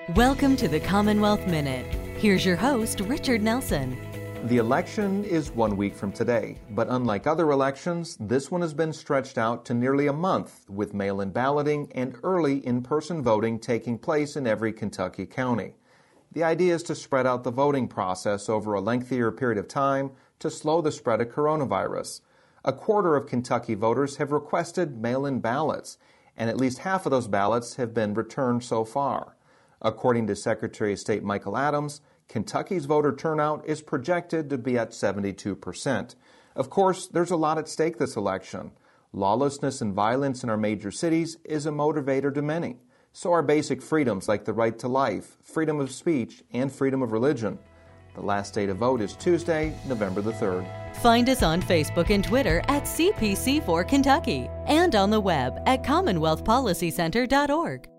Welcome to the Commonwealth Minute. Here's your host, Richard Nelson. The election is 1 week from today, but unlike other elections, this one has been stretched out to nearly a month, with mail-in balloting and early in-person voting taking place in every Kentucky county. The idea is to spread out the voting process over a lengthier period of time to slow the spread of coronavirus. A quarter of Kentucky voters have requested mail-in ballots, and at least half of those ballots have been returned so far. According to Secretary of State Michael Adams, Kentucky's voter turnout is projected to be at 72%. Of course, there's a lot at stake this election. Lawlessness and violence in our major cities is a motivator to many. So are basic freedoms like the right to life, freedom of speech, and freedom of religion. The last day to vote is Tuesday, November the 3rd. Find us on Facebook and Twitter at CPC4 Kentucky and on the web at CommonwealthPolicyCenter.org.